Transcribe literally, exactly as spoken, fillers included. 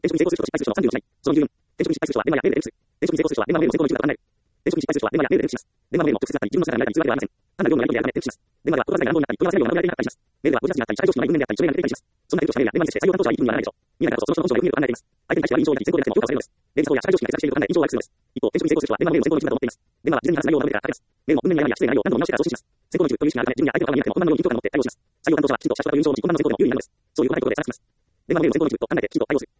転職に成功する人と失敗する人のさんびょうの違い。その理由よん、転職に失敗する人は電話やメールで X。転職に成功する人は電話メールの先行の順序が分からない。転職に失敗する人は電話やメールで X します。電話メールも直接だったり、自分の姿が見られたりするわけではありません。単なる業務のやり取りであるため X します。電話では言葉遣いが乱暴になったり、問い合わせ内容がまとめられていなかったりします。メールはご自宅にあったり、社会常識のない文面であったり、書面が出ていたりします。そんな X としたメールや電話に接して採用担当者はいい気分にならないでしょう。未来だからこそその人の本性がよく見えると考えています。相手に対してはいい印象を抱き、選考でなくても評価されるのです。連想や社会常識が自作していると考え印象を悪くするのです。一方、転職に成功する人は電話メールの先行の一部だと思っています。電話は事前に話す内容をまとめてから書きます。メールも文面やや失礼な内容を何度も見直してから送信します。先行の一部という意識があるため、自分や相手の顔が見えなくても本番のように緊張感を持って対応します。採用担当者はきちんと社長という印象を持ち、本番の成功でも有利になるのです。そういう具体のことで探します。電話のメールの先行の一部と考えてきちんと対応する。